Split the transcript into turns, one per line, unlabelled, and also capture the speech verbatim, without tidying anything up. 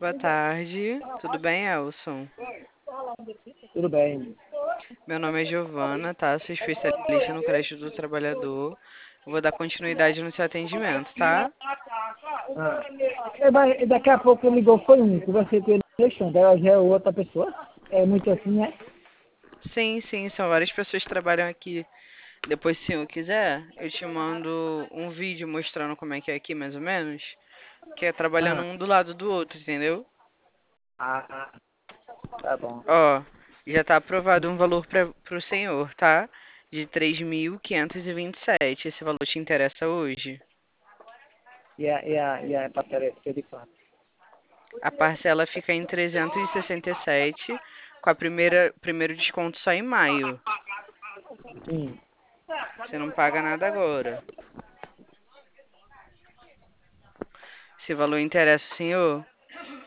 Boa tarde, tudo bem, Elson?
Tudo bem.
Meu nome é Giovana, tá? Sou especialista no crédito do trabalhador. Vou dar continuidade no seu atendimento, tá?
Ah. É, mas daqui a pouco ligou, foi um, conversei com ele, Alexandre, ela já é outra pessoa. É muito assim, né?
Sim, sim, são várias pessoas que trabalham aqui. Depois, se eu quiser, eu te mando um vídeo mostrando como é que é aqui, mais ou menos. Que é trabalhando
Ah,
um do lado do outro, entendeu?
ah, tá bom.
Ó, já tá aprovado um valor para pro senhor, tá? De três mil quinhentos e e vinte e sete. Esse valor te interessa hoje?
E a, e a, e a paciência de quanto?
A parcela fica em trezentos e sessenta e sete, com a primeira primeiro desconto só em maio.
Sim.
Você não paga nada agora. Esse valor interessa o senhor?